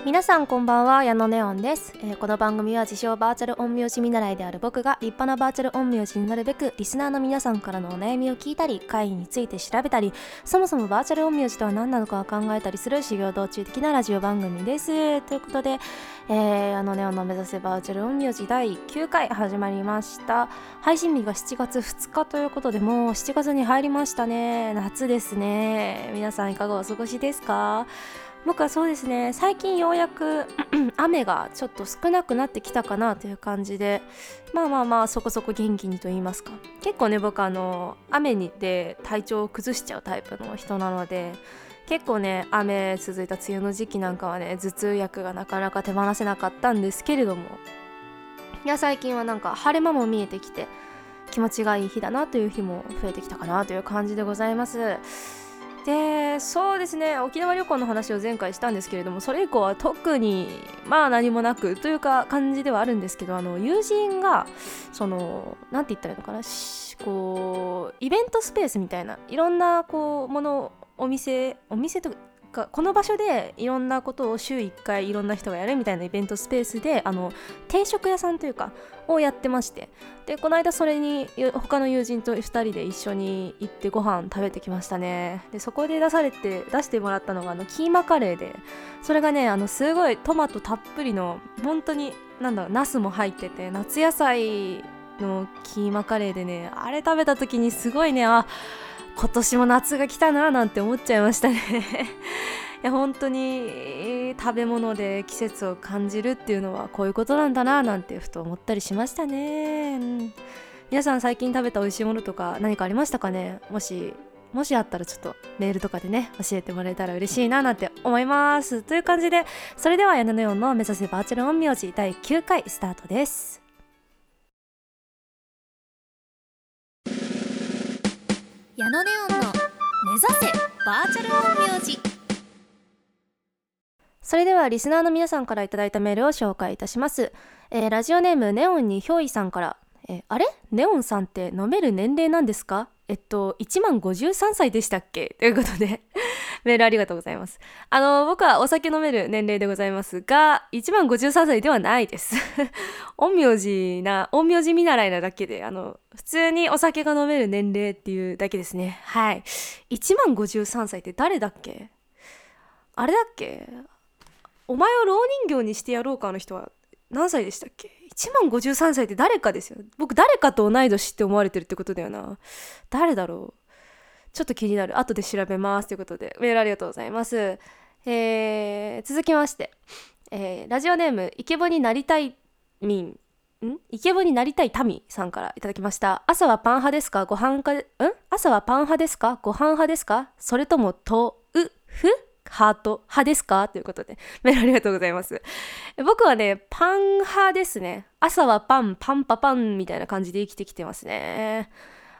皆さんこんばんは、矢野ネオンです。この番組は自称バーチャル陰陽師見習いである僕が立派なバーチャル陰陽師になるべくリスナーの皆さんからのお悩みを聞いたり、会について調べたり、そもそもバーチャル陰陽師とは何なのかを考えたりする修行道中的なラジオ番組です。ということで、矢野ネオンの目指せバーチャル陰陽師第9回始まりました。配信日が7月2日ということで、もう7月に入りましたね。夏ですね。皆さんいかがお過ごしですか？僕はそうですね、最近ようやく雨がちょっと少なくなってきたかなという感じで、まあそこそこ元気にと言いますか。結構ね、僕雨で体調を崩しちゃうタイプの人なので、結構ね、雨続いた梅雨の時期なんかはね、頭痛薬がなかなか手放せなかったんですけれども、いや最近はなんか晴れ間も見えてきて気持ちがいい日だなという日も増えてきたかなという感じでございます。で、そうですね、沖縄旅行の話を前回したんですけれども、それ以降は特に何もなくというか感じではあるんですけど、友人がなんて言ったらいいのかな、こうイベントスペースみたいないろんなこうもの、お店とかこの場所でいろんなことを週1回いろんな人がやるみたいなイベントスペースで定食屋さんというかをやってまして、でこの間それに他の友人と2人で一緒に行ってご飯食べてきましたね。でそこで出してもらったのがキーマカレーで、それがねすごいトマトたっぷりの本当にナスも入ってて夏野菜のキーマカレーでね、あれ食べた時にすごいね、今年も夏が来たななんて思っちゃいましたねいや本当に食べ物で季節を感じるっていうのはこういうことなんだななんてふと思ったりしましたね。皆さん最近食べた美味しいものとか何かありましたかね？もしあったらちょっとメールとかでね教えてもらえたら嬉しいななんて思います。という感じで、それでは矢野ネオンの目指せバーチャル陰陽師第9回スタートです。 矢野ネオンの目指せバーチャル陰陽師。 それではリスナーの皆さんからいただいたメールを紹介いたします。ラジオネームネオンにひょういさんから、あれネオンさんって飲める年齢なんですか？1万53歳でしたっけ？ということでメールありがとうございます。僕はお酒飲める年齢でございますが、1万53歳ではないです陰陽師見習いなだけで、普通にお酒が飲める年齢っていうだけですね。はい。1万53歳って誰だっけ？あれだっけ？お前を蝋人形にしてやろうかの人は何歳でしたっけ？1万53歳って誰かですよ。僕誰かと同い年って思われてるってことだよな。誰だろう、ちょっと気になる。後で調べますということでメールありがとうございます。続きまして、ラジオネームイケボになりたい民さんからいただきました。朝はパン派ですか？ご飯派ですか？それともハート派ですか？ということでメールありがとうございます。僕はねパン派ですね。朝はパンパンみたいな感じで生きてきてますね。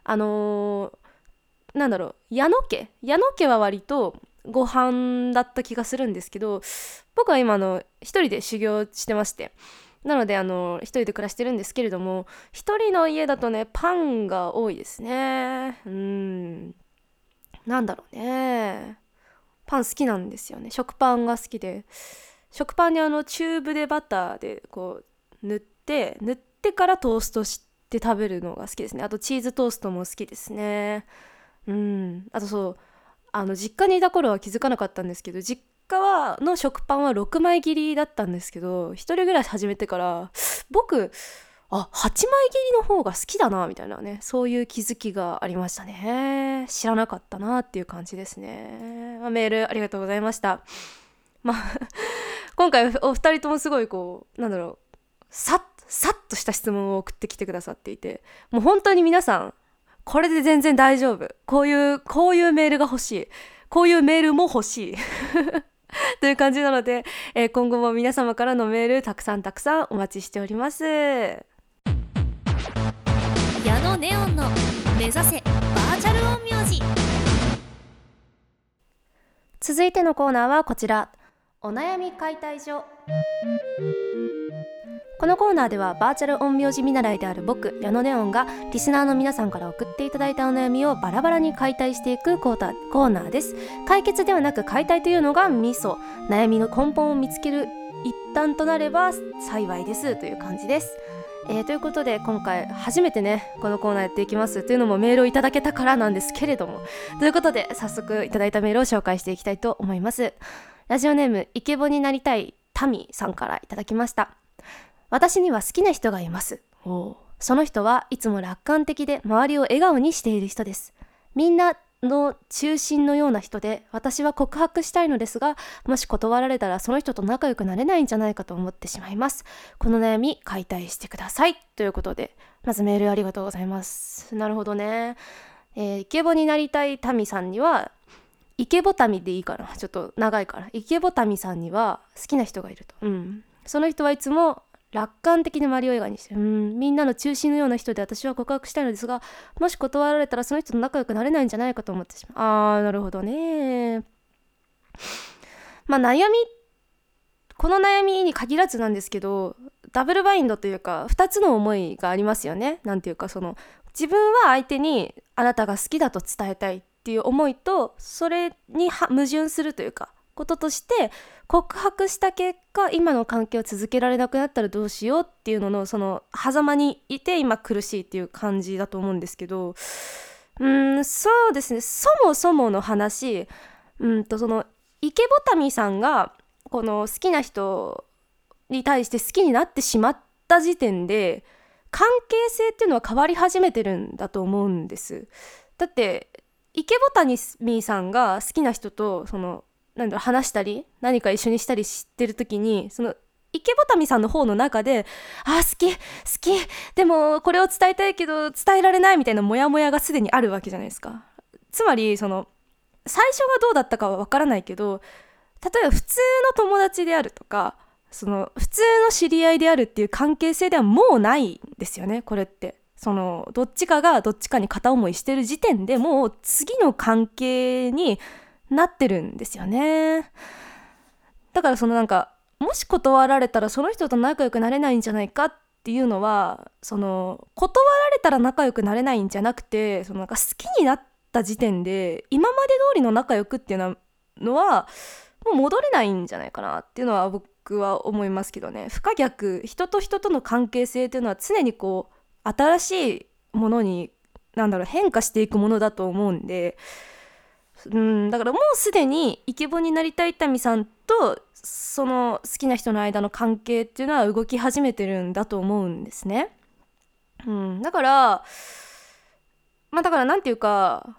なんだろう、矢野家は割とご飯だった気がするんですけど、僕は今一人で修行してまして、なので一人で暮らしてるんですけれども、一人の家だとねパンが多いですね。なんだろうね、パン好きなんですよね。食パンが好きで、食パンにチューブでバターでこう塗ってからトーストして食べるのが好きですね。あとチーズトーストも好きですね。あとそう実家にいた頃は気づかなかったんですけど、実家の食パンは6枚切りだったんですけど、一人暮らし始めてから僕8枚切りの方が好きだなみたいなね、そういう気づきがありましたね。知らなかったなっていう感じですね。メールありがとうございました。今回お二人ともすごいさっとした質問を送ってきてくださっていて、もう本当に皆さんこれで全然大丈夫、こういうメールが欲しい、こういうメールも欲しいという感じなので、今後も皆様からのメールたくさんお待ちしております。 矢野ネオンの目指せバーチャル陰陽師。 続いてのコーナーはこちら、お悩み解体所。 このコーナーではバーチャル陰陽師見習いである僕矢野ネオンがリスナーの皆さんから送っていただいたお悩みをバラバラに解体していくコーナーです。解決ではなく解体というのがミソ、悩みの根本を見つける一端となれば幸いですという感じです。ということで今回初めてねこのコーナーやっていきますというのもメールをいただけたからなんですけれども、ということで早速いただいたメールを紹介していきたいと思います。ラジオネームイケボになりたいタミさんからいただきました。私には好きな人がいます。その人はいつも楽観的で周りを笑顔にしている人です。みんなの中心のような人で、私は告白したいのですが、もし断られたらその人と仲良くなれないんじゃないかと思ってしまいます。この悩み解体してくださいということで、まずメールありがとうございます。なるほどね。イケボになりたいタミさんにはイケボタミでいいかな、ちょっと長いから、イケボタミさんには好きな人がいると、その人はいつも楽観的に周りを笑顔にしてる、みんなの中心のような人で、私は告白したいのですが、もし断られたらその人と仲良くなれないんじゃないかと思ってしまう。なるほどね。この悩みに限らずなんですけど、ダブルバインドというか2つの思いがありますよね。なんていうか、自分は相手にあなたが好きだと伝えたいっていう思いと、それに矛盾するというかこととして、告白した結果今の関係を続けられなくなったらどうしようっていうののその狭間にいて今苦しいっていう感じだと思うんですけど、そうですね、そもそもの話、そのイケボタミさんがこの好きな人に対して好きになってしまった時点で関係性っていうのは変わり始めてるんだと思うんです。だってイケボタミさんが好きな人と話したり何か一緒にしたりしてる時に、そのイケボタミさんの方の中で好きでもこれを伝えたいけど伝えられないみたいなモヤモヤがすでにあるわけじゃないですか。つまり最初がどうだったかは分からないけど、例えば普通の友達であるとか普通の知り合いであるっていう関係性ではもうないんですよね。これってどっちかがどっちかに片思いしてる時点でもう次の関係になってるんですよね。だからもし断られたらその人と仲良くなれないんじゃないかっていうのは、断られたら仲良くなれないんじゃなくて、好きになった時点で今まで通りの仲良くっていうのはもう戻れないんじゃないかなっていうのは僕は思いますけどね。不可逆、人と人との関係性っていうのは常に新しいものに変化していくものだと思うんで、だからもうすでにイケボになりたいタミさんとその好きな人の間の関係っていうのは動き始めてるんだと思うんですね。だからなんていうか、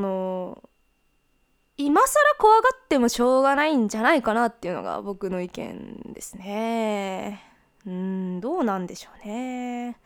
今更怖がってもしょうがないんじゃないかなっていうのが僕の意見ですね。どうなんでしょうね。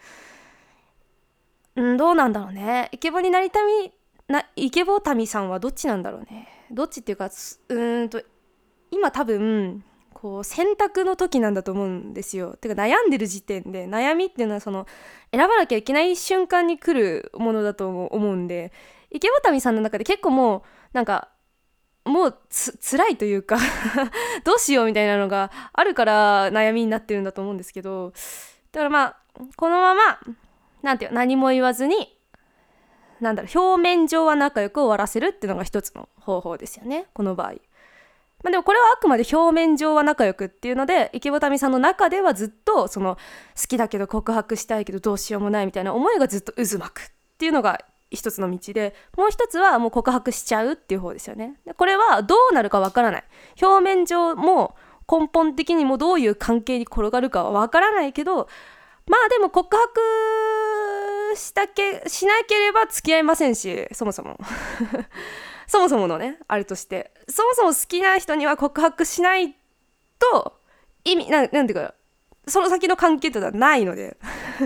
どうなんだろうね。イケボになりたいイケボタミさんはどっちなんだろうね。どっちっていうか、今多分選択の時なんだと思うんですよ。てか悩んでる時点で、悩みっていうのは選ばなきゃいけない瞬間に来るものだと思うんで、イケボタミさんの中で結構もう辛いというかどうしようみたいなのがあるから悩みになってるんだと思うんですけど、だからこのまま何も言わずに表面上は仲良く終わらせるっていうのが一つの方法ですよね、この場合。でもこれはあくまで表面上は仲良くっていうので、イケボタミさんの中ではずっと好きだけど告白したいけどどうしようもないみたいな思いがずっと渦巻くっていうのが一つの道で、もう一つはもう告白しちゃうっていう方ですよね。これはどうなるかわからない、表面上も根本的にもどういう関係に転がるかはわからないけど、でも告白しなければ付き合いませんし、そもそものね、あれとしてそもそも好きな人には告白しないと意味なんていうか、その先の関係というのはないので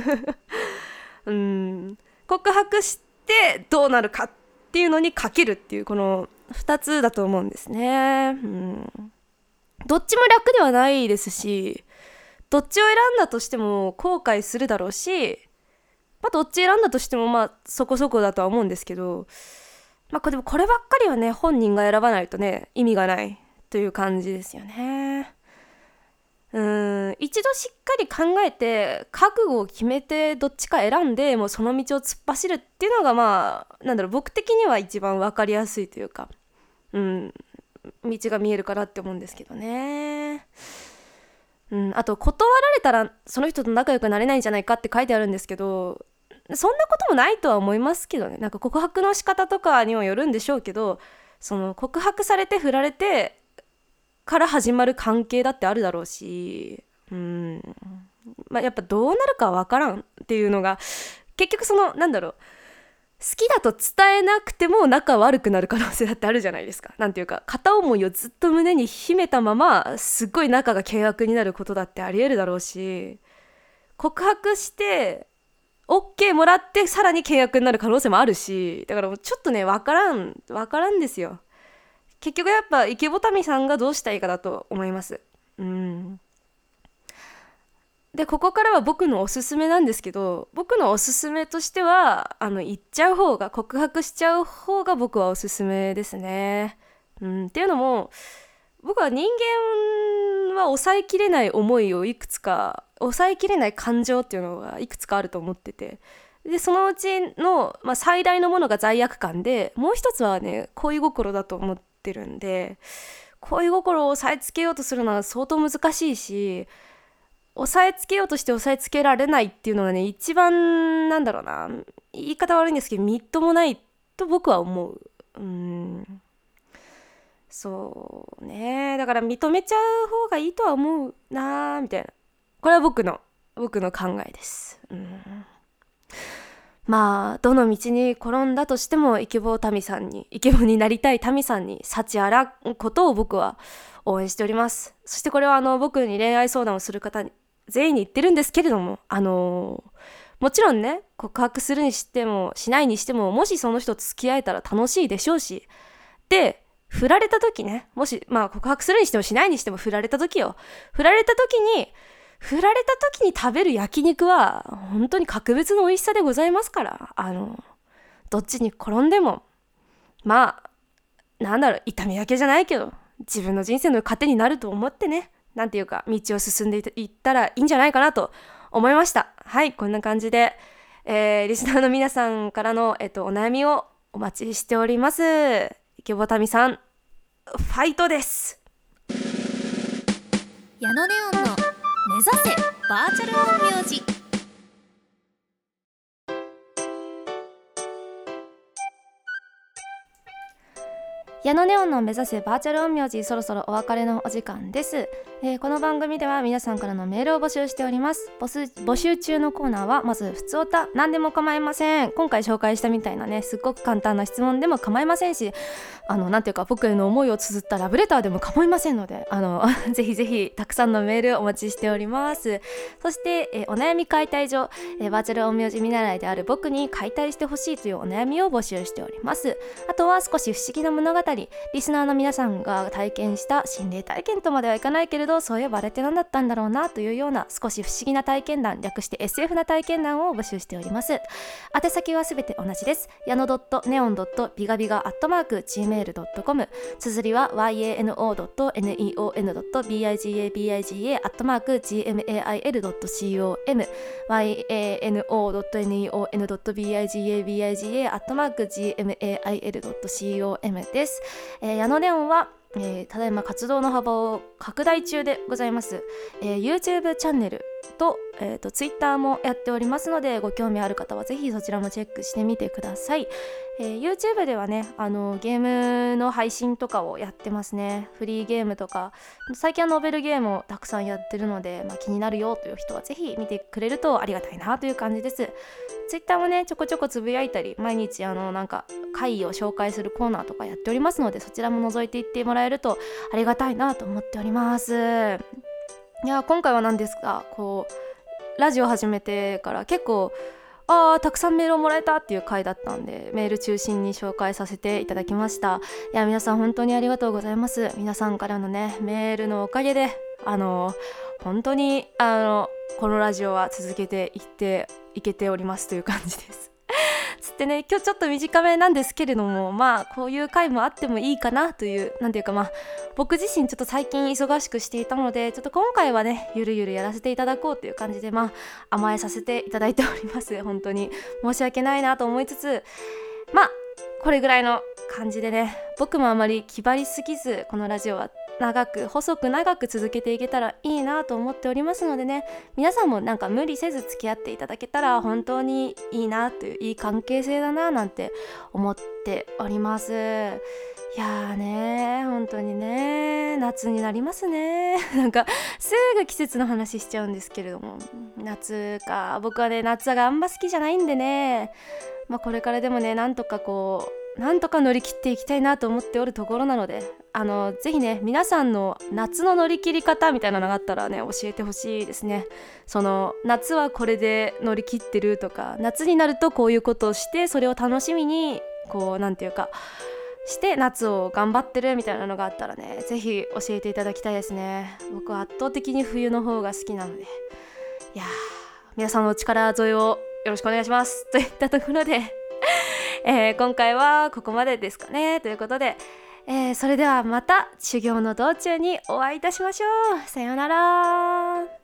告白してどうなるかっていうのにかけるっていうこの2つだと思うんですね。どっちも楽ではないですし、どっちを選んだとしても後悔するだろうし、どっち選んだとしてもそこそこだとは思うんですけど、でもこればっかりはね、本人が選ばないとね意味がないという感じですよね。 一度しっかり考えて覚悟を決めてどっちか選んでもうその道を突っ走るっていうのが僕的には一番分かりやすいというか、道が見えるかなって思うんですけどね。あと断られたらその人と仲良くなれないんじゃないかって書いてあるんですけど、そんなこともないとは思いますけどね。なんか告白の仕方とかにもよるんでしょうけど、その告白されて振られてから始まる関係だってあるだろうし、やっぱどうなるかわからんっていうのが結局好きだと伝えなくても仲悪くなる可能性だってあるじゃないですか。なんていうか片思いをずっと胸に秘めたまますっごい仲が険悪になることだってありえるだろうし、告白して OK もらってさらに険悪になる可能性もあるし、だからちょっとねわからんですよ。結局やっぱ池ボタミさんがどうしたいかだと思います。でここからは僕のおすすめなんですけど、僕のおすすめとしては言っちゃう方が、告白しちゃう方が僕はおすすめですね。っていうのも僕は人間は抑えきれない思いをいくつか、抑えきれない感情っていうのがいくつかあると思ってて、でそのうちの、最大のものが罪悪感で、もう一つはね恋心だと思ってるんで、恋心を抑えつけようとするのは相当難しいし、抑えつけようとして抑えつけられないっていうのはね、一番言い方悪いんですけどみっともないと僕は思う。そうね、だから認めちゃう方がいいとは思うなみたいな、これは僕の考えです。どの道に転んだとしてもイケボになりたい民さんに幸あらんことを僕は応援しております。そしてこれは僕に恋愛相談をする方に全員に言ってるんですけれども、もちろんね告白するにしてもしないにしても、もしその人と付き合えたら楽しいでしょうし、で振られた時ね、もし告白するにしてもしないにしても振られた時に食べる焼肉は本当に格別の美味しさでございますから、どっちに転んでも痛み分けじゃないけど自分の人生の糧になると思ってね、道を進んでいったらいいんじゃないかなと思いました。はい、こんな感じで、リスナーの皆さんからの、お悩みをお待ちしております。イケボタミさんファイトです。 矢野ネオンの目指せバーチャル陰陽師。 矢野ネオンの目指せバーチャル陰陽師、そろそろお別れのお時間です。この番組では皆さんからのメールを募集しております。募集中のコーナーはまずふつおた、何でも構いません。今回紹介したみたいなね、すっごく簡単な質問でも構いませんし、僕への思いを綴ったラブレターでも構いませんので、ぜひぜひたくさんのメールお待ちしております。そして、お悩み解体所、バーチャル陰陽師見習いである僕に解体してほしいというお悩みを募集しております。あとは少し不思議な物語、リスナーの皆さんが体験した心霊体験とまではいかないけれど、そういえばあれって何だったんだろうなというような少し不思議な体験談、略して SF な体験談を募集しております。宛先はすべて同じです。やの.neon.bigabiga@gmail.com、 綴りは yano.neon.bigabiga@gmail.com、 yano.neon.bigabiga@gmail.com です。矢野ネオンは、ただいま活動の幅を拡大中でございます。YouTube チャンネルと、Twitter もやっておりますので、ご興味ある方はぜひそちらもチェックしてみてください。YouTube ではね、ゲームの配信とかをやってますね。フリーゲームとか、最近はノベルゲームをたくさんやってるので、気になるよという人はぜひ見てくれるとありがたいなという感じです。Twitter もねちょこちょこつぶやいたり、毎日会を紹介するコーナーとかやっておりますので、そちらも覗いていってもらえるとありがたいなと思っております。いや今回は何ですか、ラジオ始めてから結構たくさんメールをもらえたっていう回だったんで、メール中心に紹介させていただきました。いや皆さん本当にありがとうございます。皆さんからのねメールのおかげで本当にこのラジオは続けていけておりますという感じです。 つってね、今日ちょっと短めなんですけれども、まあこういう回もあってもいいかなという、なんていうか、まあ僕自身ちょっと最近忙しくしていたので、ちょっと今回はねゆるゆるやらせていただこうという感じで、まあ甘えさせていただいております。本当に申し訳ないなと思いつつ、まあこれぐらいの感じでね、僕もあまり気張りすぎず、このラジオは細く長く続けていけたらいいなと思っておりますのでね、皆さんもなんか無理せず付き合っていただけたら本当にいいなという、いい関係性だななんて思っております。いやーね、本当にね、夏になりますね。なんかすぐ季節の話しちゃうんですけれども、夏か、僕はね夏があんま好きじゃないんでね、まあこれからでもねなんとか乗り切っていきたいなと思っておるところなので、ぜひね皆さんの夏の乗り切り方みたいなのがあったらね教えてほしいですね。その夏はこれで乗り切ってるとか、夏になるとこういうことをしてそれを楽しみになんていうかして夏を頑張ってるみたいなのがあったらね、ぜひ教えていただきたいですね。僕は圧倒的に冬の方が好きなので、いや皆さんのお力添えをよろしくお願いしますといったところで今回はここまでですかね。ということで、それではまた修行の道中にお会いいたしましょう。さようなら。